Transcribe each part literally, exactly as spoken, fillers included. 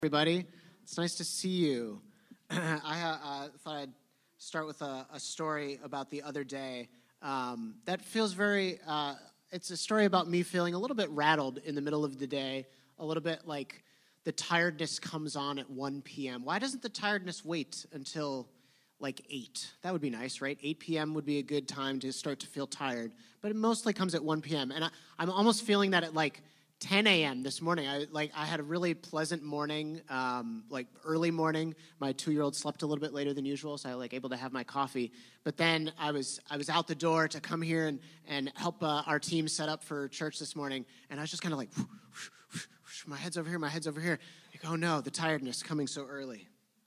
Everybody. It's nice to see you. I uh, thought I'd start with a, a story about the other day um, that feels very, uh, it's a story about me feeling a little bit rattled in the middle of the day, a little bit like the tiredness comes on at one p.m. Why doesn't the tiredness wait until like eight? That would be nice, right? eight p.m. would be a good time to start to feel tired, but it mostly comes at one p.m. And I, I'm almost feeling that at like ten a.m. this morning. I like I had a really pleasant morning, um, like early morning. My two-year-old slept a little bit later than usual, so I was like able to have my coffee. But then I was I was out the door to come here and and help uh, our team set up for church this morning, and I was just kind of like, whoosh, whoosh, whoosh, whoosh, my head's over here, my head's over here. Like, oh no, the tiredness coming so early.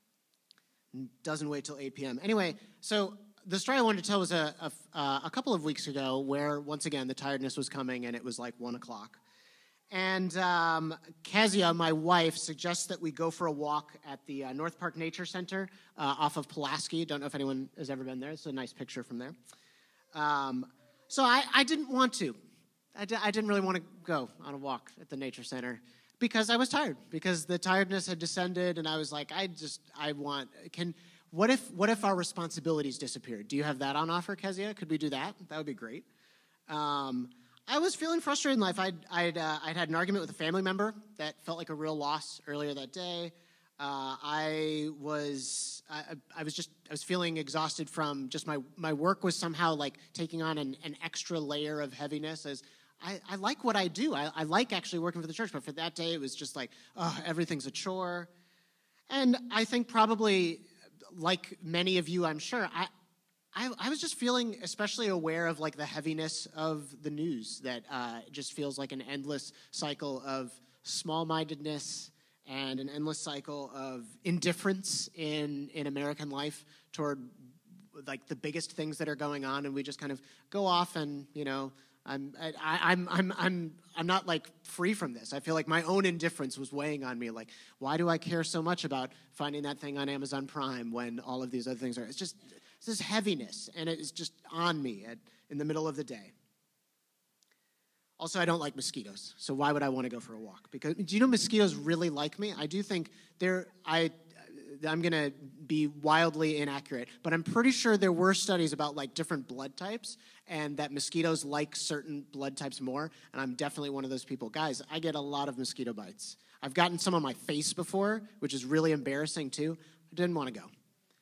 Doesn't wait till eight p.m. Anyway, so the story I wanted to tell was a a, uh, a couple of weeks ago, where once again the tiredness was coming, and it was like one o'clock. And um, Kezia, my wife, suggests that we go for a walk at the uh, North Park Nature Center uh, off of Pulaski. Don't know if anyone has ever been there. It's a nice picture from there. Um, so I, I didn't want to. I, d- I didn't really want to go on a walk at the Nature Center because I was tired, because the tiredness had descended, and I was like, I just, I want, can, what if, what if our responsibilities disappeared? Do you have that on offer, Kezia? Could we do that? That would be great. Um I was feeling frustrated in life. I'd, I'd, uh, I'd had an argument with a family member that felt like a real loss earlier that day. Uh, I was, I, I was just, I was feeling exhausted from just my, my work was somehow like taking on an, an extra layer of heaviness. As I, I like what I do. I, I like actually working for the church, but for that day it was just like, oh, everything's a chore. And I think probably, like many of you, I'm sure, I. I, I was just feeling especially aware of like the heaviness of the news that uh, just feels like an endless cycle of small-mindedness and an endless cycle of indifference in, in American life toward like the biggest things that are going on, and we just kind of go off and, you know, I'm I, I'm I'm I'm I'm not like free from this. I feel like my own indifference was weighing on me. Like, why do I care so much about finding that thing on Amazon Prime when all of these other things are? It's just it's this heaviness, and it is just on me at, in the middle of the day. Also, I don't like mosquitoes, so why would I want to go for a walk? Because do you know mosquitoes really like me? I do think they're I. I'm going to be wildly inaccurate, but I'm pretty sure there were studies about like different blood types and that mosquitoes like certain blood types more, and I'm definitely one of those people. Guys, I get a lot of mosquito bites. I've gotten some on my face before, which is really embarrassing too. I didn't want to go.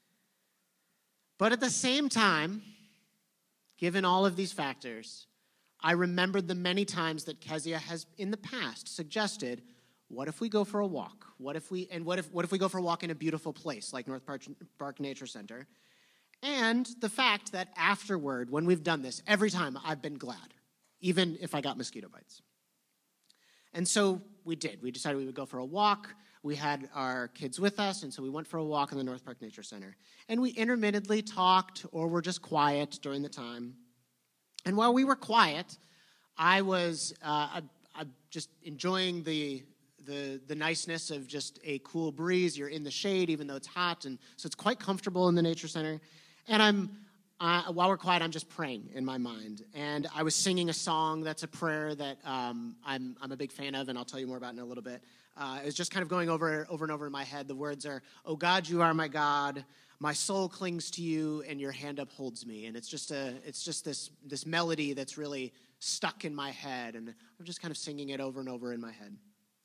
But at the same time, given all of these factors, I remembered the many times that Kezia has in the past suggested, what if we go for a walk? What if we and what if what if we go for a walk in a beautiful place like North Park, Park Nature Center? And the fact that afterward, when we've done this, every time I've been glad, even if I got mosquito bites. And so we did. We decided we would go for a walk. We had our kids with us, and so we went for a walk in the North Park Nature Center. And we intermittently talked or were just quiet during the time. And while we were quiet, I was uh, I, I just enjoying the The, the niceness of just a cool breeze. You're in the shade, even though it's hot, and so it's quite comfortable in the Nature Center. And I'm, uh, while we're quiet, I'm just praying in my mind. And I was singing a song that's a prayer that um, I'm, I'm a big fan of, and I'll tell you more about in a little bit. Uh, it was just kind of going over, over and over in my head. The words are, "Oh God, you are my God. My soul clings to you, and your hand upholds me." And it's just a, it's just this, this melody that's really stuck in my head, and I'm just kind of singing it over and over in my head.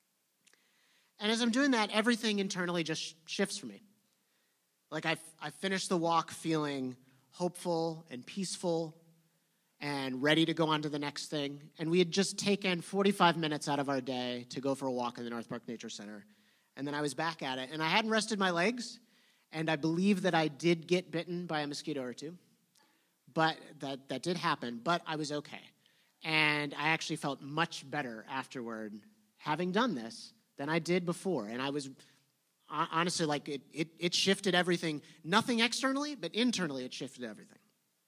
And as I'm doing that, everything internally just shifts for me. Like I, I finished the walk feeling hopeful and peaceful and ready to go on to the next thing. And we had just taken forty-five minutes out of our day to go for a walk in the North Park Nature Center. And then I was back at it. And I hadn't rested my legs. And I believe that I did get bitten by a mosquito or two. But that, that did happen. But I was okay. And I actually felt much better afterward having done this than I did before. And I was, honestly, like, it, it, it shifted everything. Nothing externally, but internally it shifted everything.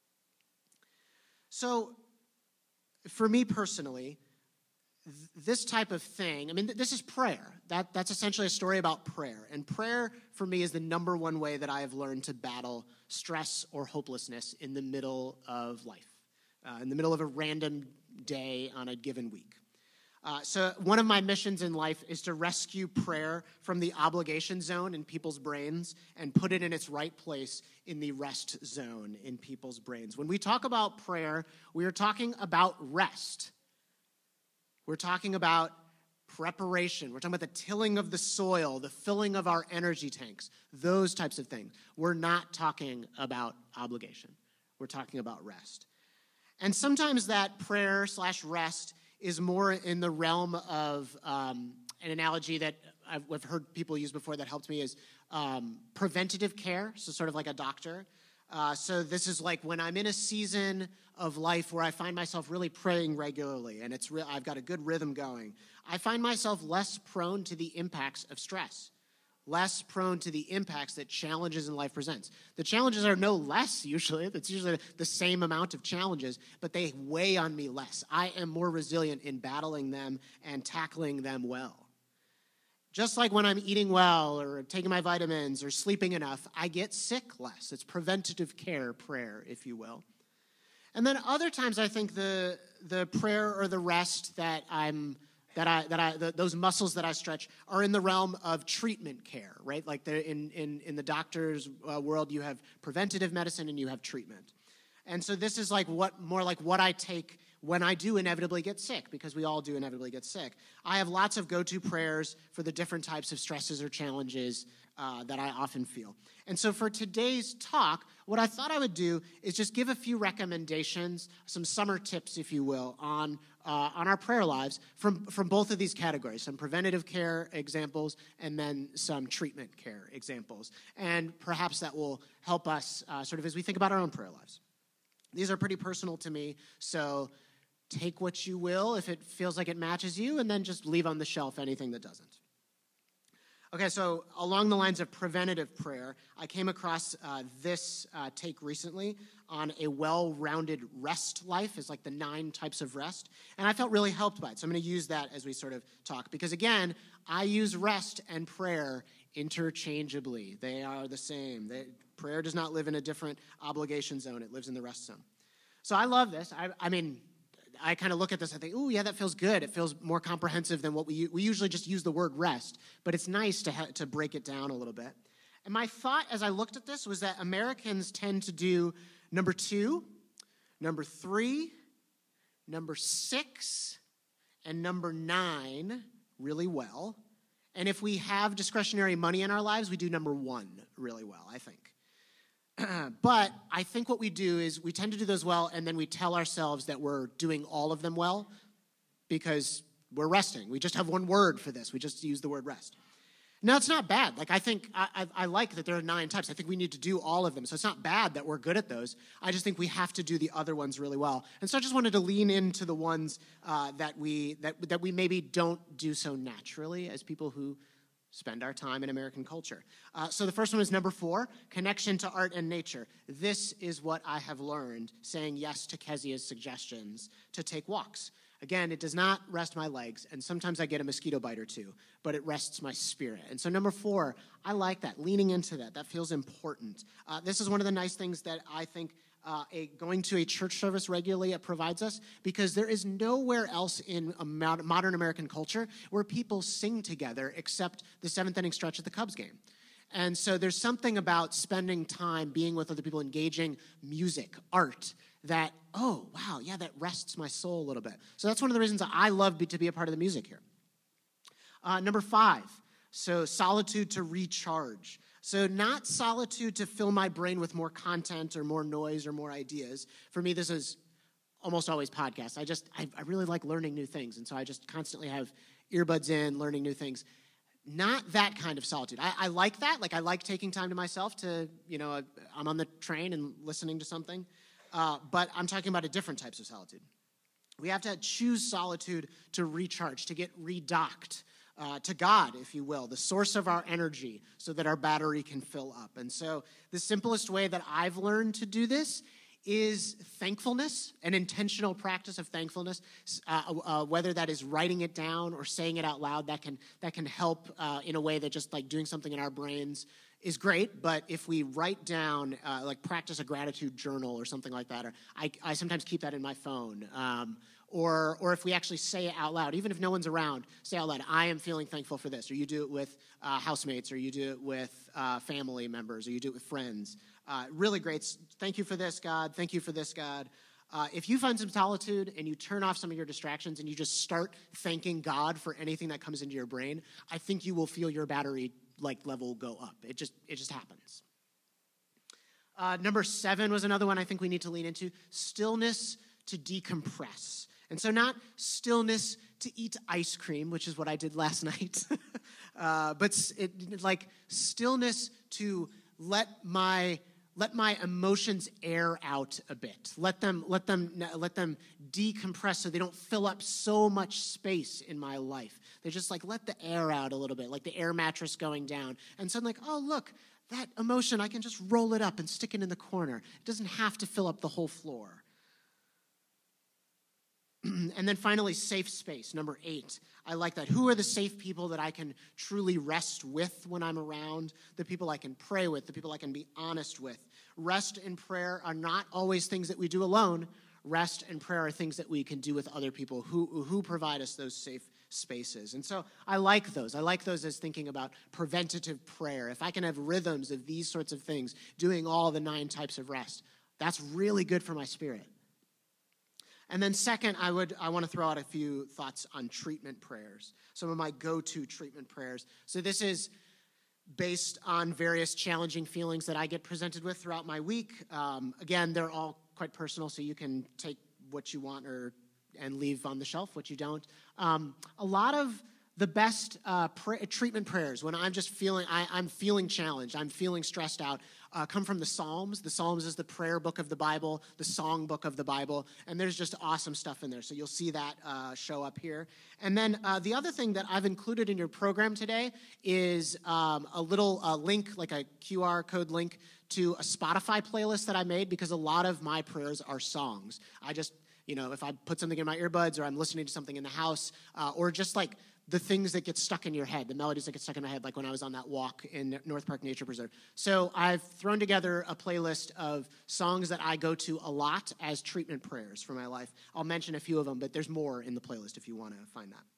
So, for me personally, th- this type of thing, I mean, th- this is prayer. That, that's essentially a story about prayer. And prayer, for me, is the number one way that I have learned to battle stress or hopelessness in the middle of life, uh, in the middle of a random day on a given week. Uh, so one of my missions in life is to rescue prayer from the obligation zone in people's brains and put it in its right place in the rest zone in people's brains. When we talk about prayer, we are talking about rest. We're talking about preparation. We're talking about the tilling of the soil, the filling of our energy tanks, those types of things. We're not talking about obligation. We're talking about rest. And sometimes that prayer slash rest is more in the realm of um, an analogy that I've, I've heard people use before that helped me is um, preventative care, so sort of like a doctor. Uh, so this is like when I'm in a season of life where I find myself really praying regularly and it's re- I've got a good rhythm going. I find myself less prone to the impacts of stress, less prone to the impacts that challenges in life presents. The challenges are no less usually. It's usually the same amount of challenges, but they weigh on me less. I am more resilient in battling them and tackling them well. Just like when I'm eating well or taking my vitamins or sleeping enough, I get sick less. It's preventative care prayer, if you will. And then other times I think the the prayer or the rest that I'm that I that I the, those muscles that I stretch are in the realm of treatment care, right? Like in in in the doctor's uh, world, you have preventative medicine and you have treatment. And so this is like what more like what I take when I do inevitably get sick, because we all do inevitably get sick. I have lots of go-to prayers for the different types of stresses or challenges uh, that I often feel. And so for today's talk, what I thought I would do is just give a few recommendations, some summer tips, if you will, on uh, on our prayer lives from, from both of these categories, some preventative care examples and then some treatment care examples. And perhaps that will help us uh, sort of as we think about our own prayer lives. These are pretty personal to me, so take what you will if it feels like it matches you, and then just leave on the shelf anything that doesn't. Okay, so along the lines of preventative prayer, I came across uh, this uh, take recently on a well-rounded rest life, is like the nine types of rest, and I felt really helped by it. So I'm going to use that as we sort of talk, because again, I use rest and prayer interchangeably. They are the same. They, prayer does not live in a different obligation zone. It lives in the rest zone. So I love this. I, I mean, I kind of look at this, I think, ooh, yeah, that feels good. It feels more comprehensive than what we we usually just use the word rest, but it's nice to ha- to break it down a little bit. And my thought as I looked at this was that Americans tend to do number two, number three, number six, and number nine really well. And if we have discretionary money in our lives, we do number one really well, I think. But I think what we do is we tend to do those well, and then we tell ourselves that we're doing all of them well because we're resting. We just have one word for this. We just use the word rest. Now, it's not bad. Like, I think I, I, I like that there are nine types. I think we need to do all of them. So it's not bad that we're good at those. I just think we have to do the other ones really well. And so I just wanted to lean into the ones uh, that we that that we maybe don't do so naturally as people who spend our time in American culture. Uh, so the first one is number four, connection to art and nature. This is what I have learned, saying yes to Kezia's suggestions to take walks. Again, it does not rest my legs, and sometimes I get a mosquito bite or two, but it rests my spirit. And so number four, I like that, leaning into that. That feels important. Uh, this is one of the nice things that I think Uh, a, going to a church service regularly it provides us, because there is nowhere else in a modern American culture where people sing together except the seventh inning stretch at the Cubs game. And so there's something about spending time being with other people, engaging music, art, that, oh, wow, yeah, that rests my soul a little bit. So that's one of the reasons I love be, to be a part of the music here. Uh, number five, so solitude to recharge. So not solitude to fill my brain with more content or more noise or more ideas. For me, this is almost always podcasts. I just, I, I really like learning new things, and so I just constantly have earbuds in, learning new things. Not that kind of solitude. I, I like that. Like, I like taking time to myself to, you know, I'm on the train and listening to something. Uh, but I'm talking about a different types of solitude. We have to choose solitude to recharge, to get redocked. Uh, to God, if you will, the source of our energy so that our battery can fill up. And so the simplest way that I've learned to do this is thankfulness, an intentional practice of thankfulness, uh, uh, whether that is writing it down or saying it out loud. That can that can help uh, in a way that just like doing something in our brains is great. But if we write down, uh, like practice a gratitude journal or something like that, or I, I sometimes keep that in my phone, um, or or if we actually say it out loud, even if no one's around, say out loud, I am feeling thankful for this, or you do it with uh, housemates, or you do it with uh, family members, or you do it with friends. Uh, really great. Thank you for this, God. Thank you for this, God. Uh, if you find some solitude and you turn off some of your distractions and you just start thanking God for anything that comes into your brain, I think you will feel your battery like level go up. It just it just happens. Uh, number seven was another one I think we need to lean into: stillness to decompress. And so not stillness to eat ice cream, which is what I did last night, uh, but it, like stillness to let my let my emotions air out a bit. Let them let them let them decompress so they don't fill up so much space in my life. They just like let the air out a little bit, like the air mattress going down. And suddenly, like, oh look, that emotion, I can just roll it up and stick it in the corner. It doesn't have to fill up the whole floor. And then finally, safe space, number eight. I like that. Who are the safe people that I can truly rest with when I'm around? The people I can pray with, the people I can be honest with. Rest and prayer are not always things that we do alone. Rest and prayer are things that we can do with other people who, who provide us those safe spaces. And so I like those. I like those as thinking about preventative prayer. If I can have rhythms of these sorts of things, doing all the nine types of rest, that's really good for my spirit. And then second, I would I want to throw out a few thoughts on treatment prayers, some of my go-to treatment prayers. So this is based on various challenging feelings that I get presented with throughout my week. Um, again, they're all quite personal, so you can take what you want or and leave on the shelf what you don't. Um, a lot of the best uh, pray- treatment prayers, when I'm just feeling, I, I'm feeling challenged, I'm feeling stressed out, uh, come from the Psalms. The Psalms is the prayer book of the Bible, the song book of the Bible, and there's just awesome stuff in there. So you'll see that uh, show up here. And then uh, the other thing that I've included in your program today is um, a little uh, link, like a Q R code link to a Spotify playlist that I made, because a lot of my prayers are songs. I just, you know, if I put something in my earbuds or I'm listening to something in the house uh, or just like the things that get stuck in your head, the melodies that get stuck in my head, like when I was on that walk in North Park Nature Preserve. So I've thrown together a playlist of songs that I go to a lot as treatment prayers for my life. I'll mention a few of them, but there's more in the playlist if you want to find that.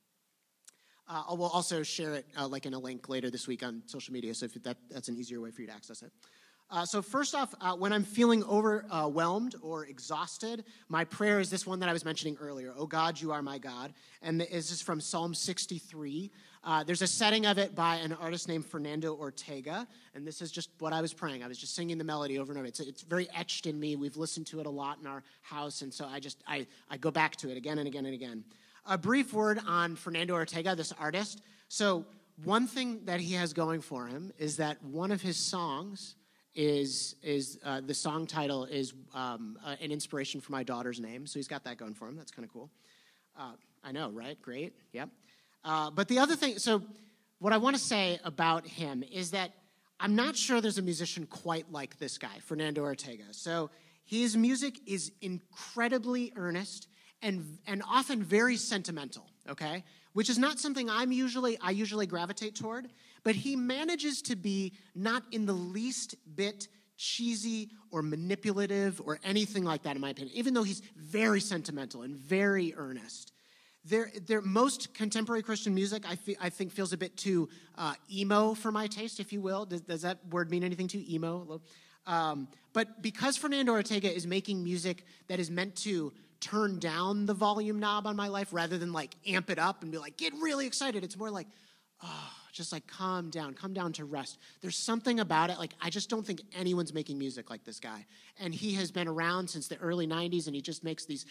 Uh, I will also share it uh, like in a link later this week on social media, so if that, that's an easier way for you to access it. Uh, so first off, uh, when I'm feeling overwhelmed or exhausted, my prayer is this one that I was mentioning earlier. Oh God, you are my God. And this is from Psalm sixty-three. Uh, there's a setting of it by an artist named Fernando Ortega. And this is just what I was praying. I was just singing the melody over and over. It's, it's very etched in me. We've listened to it a lot in our house. And so I just, I, I go back to it again and again and again. A brief word on Fernando Ortega, this artist. So one thing that he has going for him is that one of his songs is is uh, the song title is um, uh, an inspiration for my daughter's name. So he's got that going for him. That's kind of cool. Uh, I know, right? Great. Yep. Uh, but the other thing, so what I want to say about him is that I'm not sure there's a musician quite like this guy, Fernando Ortega. So his music is incredibly earnest and and often very sentimental, okay? Which is not something I'm usually, I usually gravitate toward, but he manages to be not in the least bit cheesy or manipulative or anything like that, in my opinion, even though he's very sentimental and very earnest. There, there, most contemporary Christian music, I, fe- I think, feels a bit too uh, emo for my taste, if you will. Does, does that word mean anything to you, emo? Um, but because Fernando Ortega is making music that is meant to turn down the volume knob on my life rather than like amp it up and be like, get really excited. It's more like, oh, just like calm down, come down to rest. There's something about it. Like, I just don't think anyone's making music like this guy. And he has been around since the early nineties, and he just makes these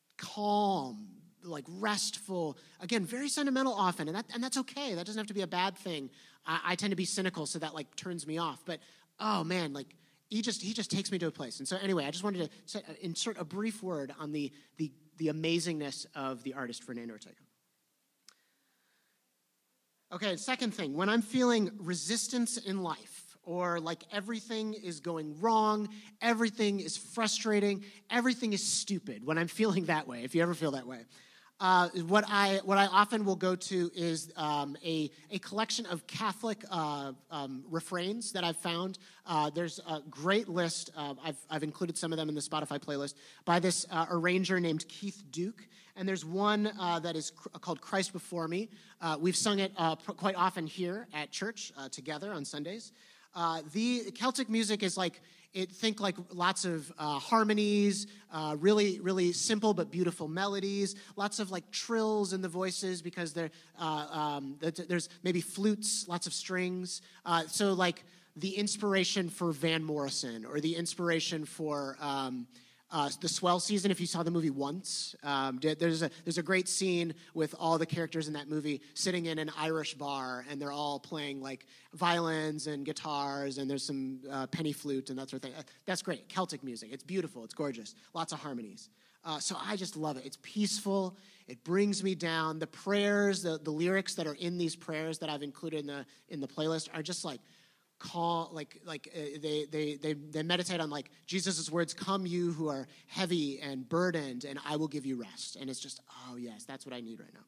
calm, like restful, again, very sentimental often. And that and that's okay. That doesn't have to be a bad thing. I, I tend to be cynical, so that like turns me off. But, oh man, like, He just he just takes me to a place. And so anyway, I just wanted to insert a brief word on the, the, the amazingness of the artist Fernando Ortega. Okay, second thing, when I'm feeling resistance in life, or like everything is going wrong, everything is frustrating, everything is stupid, when I'm feeling that way, if you ever feel that way, Uh, what I what I often will go to is um, a a collection of Catholic uh, um, refrains that I've found. Uh, there's a great list. Uh, I've I've included some of them in the Spotify playlist by this uh, arranger named Keith Duke. And there's one uh, that is cr- called "Christ Before Me." Uh, we've sung it uh, pr- quite often here at church uh, together on Sundays. Uh, the Celtic music is like, it, think like lots of uh, harmonies, uh, really, really simple but beautiful melodies, lots of like trills in the voices because there, uh, um, there's maybe flutes, lots of strings. Uh, so like the inspiration for Van Morrison or the inspiration for um, Uh, the Swell season, if you saw the movie once, um, there's a there's a great scene with all the characters in that movie sitting in an Irish bar, and they're all playing like violins and guitars, and there's some uh, penny flute and that sort of thing. That's great. Celtic music. It's beautiful. It's gorgeous. Lots of harmonies. Uh, so I just love it. It's peaceful. It brings me down. The prayers, the, the lyrics that are in these prayers that I've included in the in the playlist are just like call like like uh, they, they they they meditate on like Jesus' words, "Come you who are heavy and burdened, and I will give you rest." And it's just, oh yes, that's what I need right now.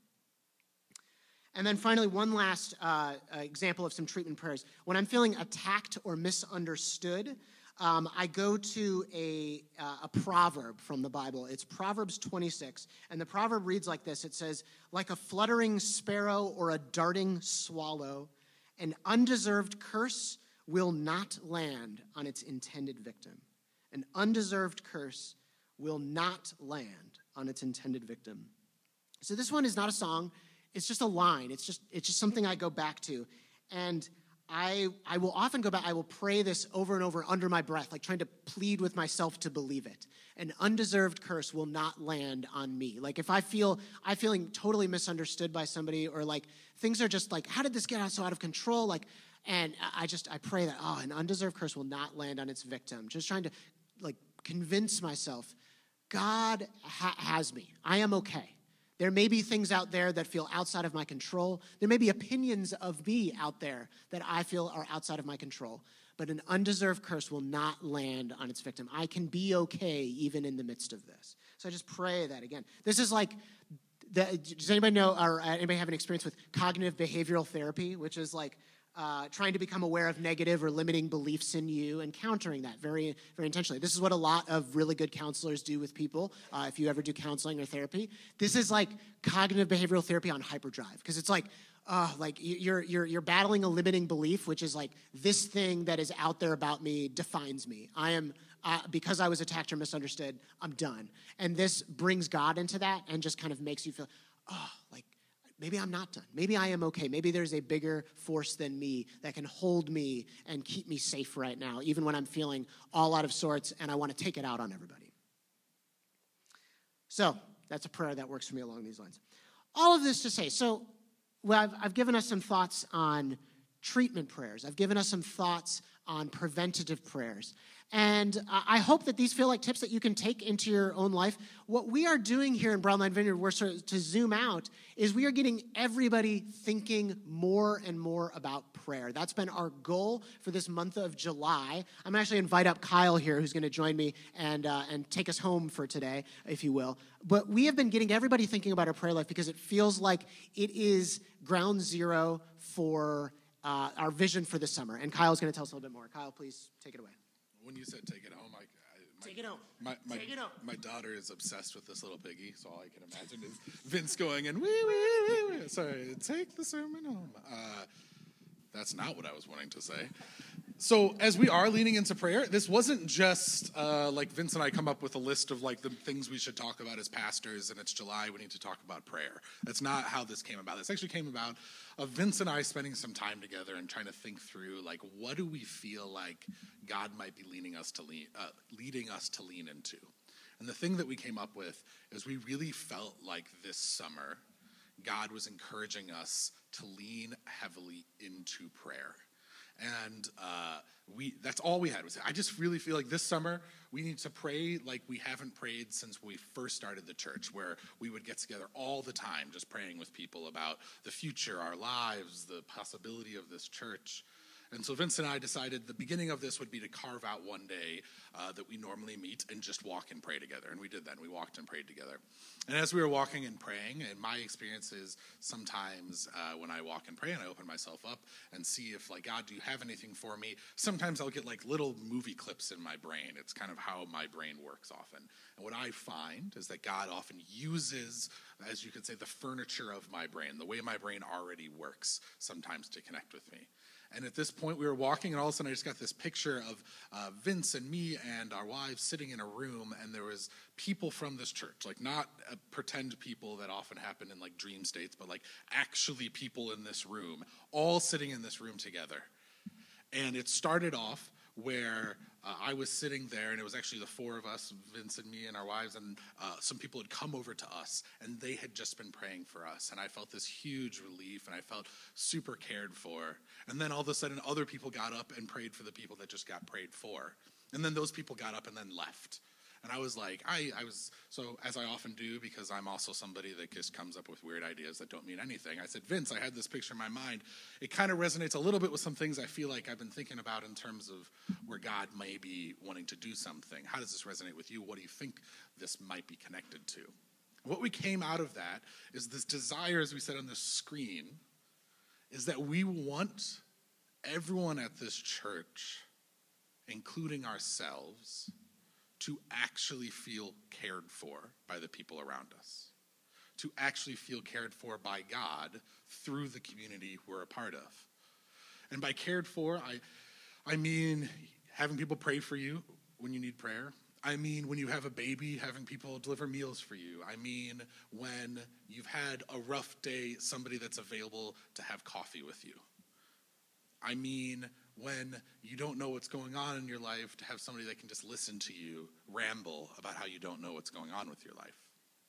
And then finally, one last uh, example of some treatment prayers. When I'm feeling attacked or misunderstood, um, I go to a uh, a proverb from the Bible. It's Proverbs twenty-six, and the proverb reads like this. It says, "Like a fluttering sparrow or a darting swallow, an undeserved curse will not land on its intended victim." An undeserved curse will not land on its intended victim. So this one is not a song. It's just a line. It's just it's just something I go back to. And I I will often go back. I will pray this over and over under my breath, like trying to plead with myself to believe it. An undeserved curse will not land on me. Like if I feel I'm feeling totally misunderstood by somebody, or like things are just like, how did this get so out of control? Like, and I just I pray that, oh, an undeserved curse will not land on its victim. Just trying to like convince myself, God ha- has me. I am okay. There may be things out there that feel outside of my control. There may be opinions of me out there that I feel are outside of my control. But an undeserved curse will not land on its victim. I can be okay even in the midst of this. So I just pray that again. This is like, the, does anybody know, or anybody have an experience with cognitive behavioral therapy, which is like uh, trying to become aware of negative or limiting beliefs in you and countering that very, very intentionally. This is what a lot of really good counselors do with people. Uh, if you ever do counseling or therapy, this is like cognitive behavioral therapy on hyperdrive, because it's like, uh, like you're you're you're battling a limiting belief, which is like this thing that is out there about me defines me. I am uh, because I was attacked or misunderstood, I'm done. And this brings God into that and just kind of makes you feel, oh, like, maybe I'm not done. Maybe I am okay. Maybe there's a bigger force than me that can hold me and keep me safe right now, even when I'm feeling all out of sorts and I want to take it out on everybody. So that's a prayer that works for me along these lines. All of this to say, so well, I've, I've given us some thoughts on treatment prayers. I've given us some thoughts on preventative prayers. And I hope that these feel like tips that you can take into your own life. What we are doing here in Brownline Vineyard, we're sort of, to zoom out, is we are getting everybody thinking more and more about prayer. That's been our goal for this month of July. I'm going to actually invite up Kyle here, who's going to join me and uh, and take us home for today, if you will. But we have been getting everybody thinking about our prayer life because it feels like it is ground zero for uh, our vision for the summer. And Kyle's going to tell us a little bit more. Kyle, please take it away. When you said take it home, I, I my, take it home. My, my, take it home. My daughter is obsessed with this little piggy, so all I can imagine is Vince going and wee wee wee wee. Sorry, take the sermon home. Uh, that's not what I was wanting to say. So as we are leaning into prayer, this wasn't just uh, like Vince and I come up with a list of like the things we should talk about as pastors, and it's July, we need to talk about prayer. That's not how this came about. This actually came about of Vince and I spending some time together and trying to think through like what do we feel like God might be leading us to lean, uh, leading us to lean into. And the thing that we came up with is we really felt like this summer God was encouraging us to lean heavily into prayer. And uh, we that's all we had was, I just really feel like this summer we need to pray like we haven't prayed since we first started the church, where we would get together all the time just praying with people about the future, our lives, the possibility of this church. And so Vince and I decided the beginning of this would be to carve out one day uh, that we normally meet and just walk and pray together. And we did that. And we walked and prayed together. And as we were walking and praying, and my experience is sometimes uh, when I walk and pray and I open myself up and see if, like, God, do you have anything for me? Sometimes I'll get, like, little movie clips in my brain. It's kind of how my brain works often. And what I find is that God often uses, as you could say, the furniture of my brain, the way my brain already works sometimes to connect with me. And at this point, we were walking, and all of a sudden, I just got this picture of uh, Vince and me and our wives sitting in a room, and there was people from this church, like not uh, pretend people that often happen in like dream states, but like actually people in this room, all sitting in this room together. And it started off where uh, I was sitting there, and it was actually the four of us, Vince and me and our wives, and uh, some people had come over to us, and they had just been praying for us. And I felt this huge relief, and I felt super cared for. And then all of a sudden, other people got up and prayed for the people that just got prayed for. And then those people got up and then left. And I was like, I, I was, so as I often do, because I'm also somebody that just comes up with weird ideas that don't mean anything, I said, Vince, I had this picture in my mind. It kind of resonates a little bit with some things I feel like I've been thinking about in terms of where God may be wanting to do something. How does this resonate with you? What do you think this might be connected to? What we came out of that is this desire, as we said on the screen, is that we want everyone at this church, including ourselves, to actually feel cared for by the people around us, to actually feel cared for by God through the community we're a part of. And by cared for, I, I mean having people pray for you when you need prayer. I mean when you have a baby, having people deliver meals for you. I mean when you've had a rough day, somebody that's available to have coffee with you. I mean when you don't know what's going on in your life, to have somebody that can just listen to you ramble about how you don't know what's going on with your life.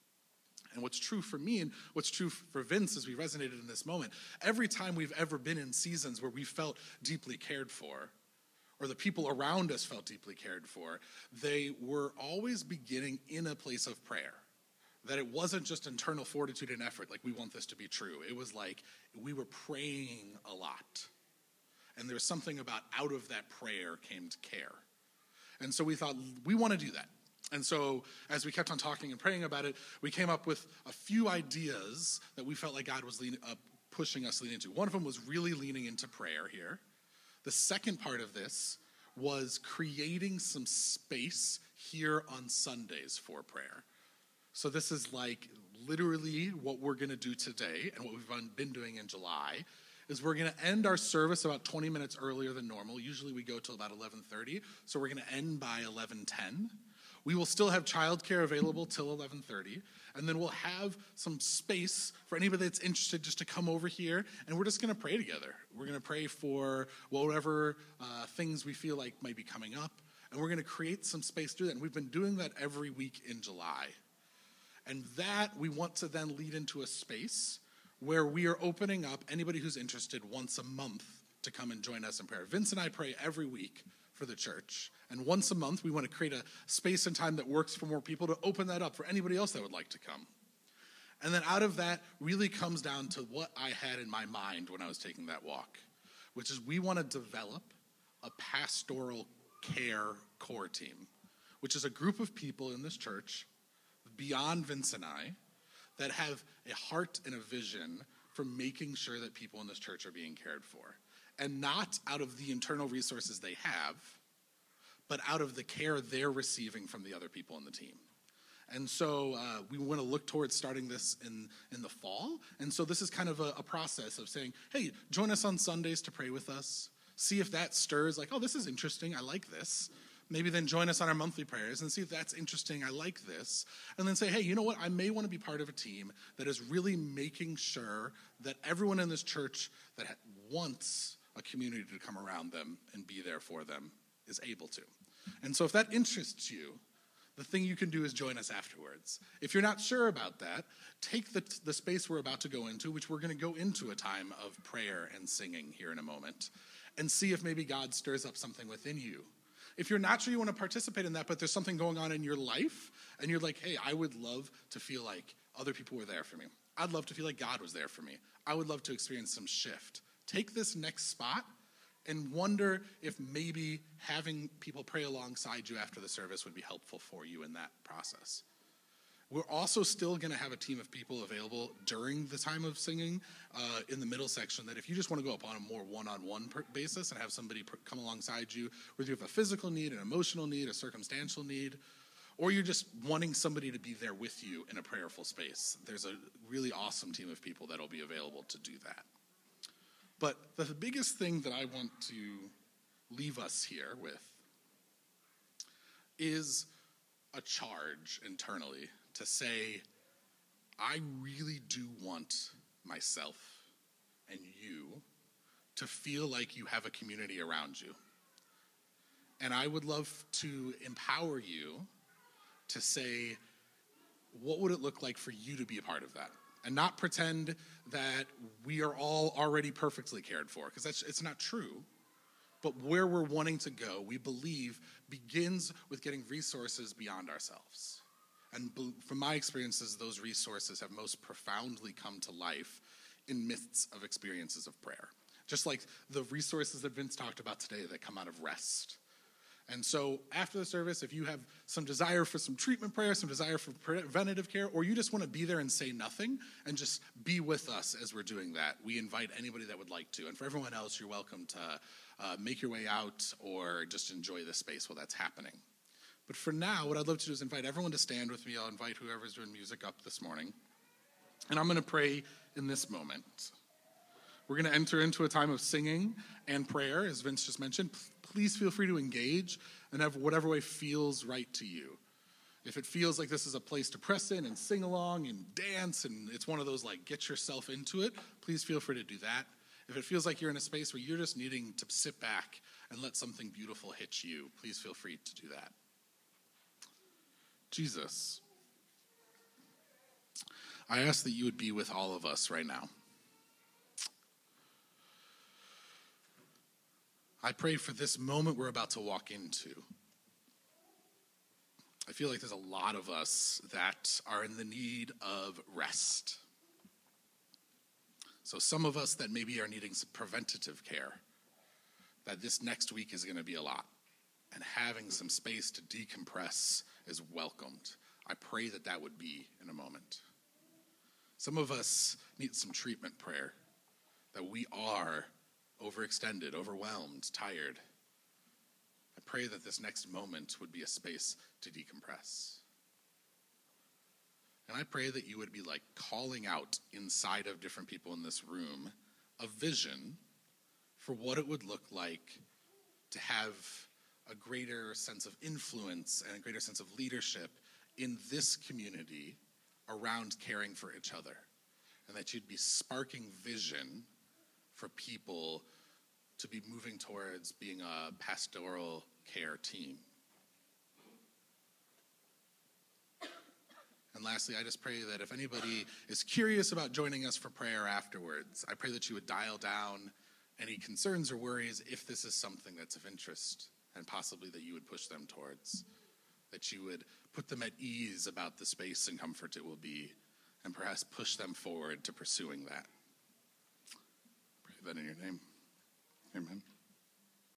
And what's true for me and what's true for Vince as we resonated in this moment, every time we've ever been in seasons where we felt deeply cared for, or the people around us felt deeply cared for, they were always beginning in a place of prayer. That it wasn't just internal fortitude and effort, like we want this to be true. It was like we were praying a lot. And there's something about out of that prayer came to care. And so we thought, we want to do that. And so as we kept on talking and praying about it, we came up with a few ideas that we felt like God was lean, uh, pushing us to lean into. One of them was really leaning into prayer here. The second part of this was creating some space here on Sundays for prayer. So this is like literally what we're going to do today and what we've been doing in July. Is we're going to end our service about twenty minutes earlier than normal. Usually we go till about eleven thirty, so we're going to end by eleven ten. We will still have childcare available till eleven thirty, and then we'll have some space for anybody that's interested just to come over here, and we're just going to pray together. We're going to pray for whatever uh, things we feel like might be coming up, and we're going to create some space to do that, and we've been doing that every week in July. And that we want to then lead into a space where we are opening up anybody who's interested once a month to come and join us in prayer. Vince and I pray every week for the church. And once a month, we want to create a space and time that works for more people to open that up for anybody else that would like to come. And then out of that really comes down to what I had in my mind when I was taking that walk, which is we want to develop a pastoral care core team, which is a group of people in this church beyond Vince and I that have a heart and a vision for making sure that people in this church are being cared for. And not out of the internal resources they have, but out of the care they're receiving from the other people in the team. And so uh, we want to look towards starting this in, in the fall. And so this is kind of a, a process of saying, hey, join us on Sundays to pray with us. See if that stirs, like, oh, this is interesting. I like this. Maybe then join us on our monthly prayers and see if that's interesting. I like this. And then say, hey, you know what? I may want to be part of a team that is really making sure that everyone in this church that wants a community to come around them and be there for them is able to. And so if that interests you, the thing you can do is join us afterwards. If you're not sure about that, take the, the space we're about to go into, which we're going to go into a time of prayer and singing here in a moment, and see if maybe God stirs up something within you. If you're not sure you want to participate in that, but there's something going on in your life, and you're like, hey, I would love to feel like other people were there for me. I'd love to feel like God was there for me. I would love to experience some shift. Take this next spot and wonder if maybe having people pray alongside you after the service would be helpful for you in that process. We're also still going to have a team of people available during the time of singing uh, in the middle section that if you just want to go up on a more one-on-one per- basis and have somebody per- come alongside you, whether you have a physical need, an emotional need, a circumstantial need, or you're just wanting somebody to be there with you in a prayerful space, there's a really awesome team of people that will be available to do that. But the biggest thing that I want to leave us here with is a charge internally to say, I really do want myself and you to feel like you have a community around you. And I would love to empower you to say, what would it look like for you to be a part of that? And not pretend that we are all already perfectly cared for, because that's it's not true. But where we're wanting to go, we believe, begins with getting resources beyond ourselves. And from my experiences, those resources have most profoundly come to life in midst of experiences of prayer. Just like the resources that Vince talked about today that come out of rest. And so after the service, if you have some desire for some treatment prayer, some desire for preventative care, or you just want to be there and say nothing and just be with us as we're doing that, we invite anybody that would like to. And for everyone else, you're welcome to uh, make your way out or just enjoy the space while that's happening. But for now, what I'd love to do is invite everyone to stand with me. I'll invite whoever's doing music up this morning. And I'm going to pray in this moment. We're going to enter into a time of singing and prayer, as Vince just mentioned. Please feel free to engage and have whatever way feels right to you. If it feels like this is a place to press in and sing along and dance, and it's one of those like get yourself into it, please feel free to do that. If it feels like you're in a space where you're just needing to sit back and let something beautiful hit you, please feel free to do that. Jesus, I ask that you would be with all of us right now. I pray for this moment we're about to walk into. I feel like there's a lot of us that are in the need of rest. So some of us that maybe are needing some preventative care, that this next week is going to be a lot. And having some space to decompress is welcomed. I pray that that would be in a moment. Some of us need some treatment prayer, that we are overextended, overwhelmed, tired. I pray that this next moment would be a space to decompress. And I pray that you would be like calling out inside of different people in this room a vision for what it would look like to have a greater sense of influence and a greater sense of leadership in this community around caring for each other. And that you'd be sparking vision for people to be moving towards being a pastoral care team. And lastly, I just pray that if anybody is curious about joining us for prayer afterwards, I pray that you would dial down any concerns or worries if this is something that's of interest, and possibly that you would push them towards, that you would put them at ease about the space and comfort it will be, and perhaps push them forward to pursuing that. Pray that in your name.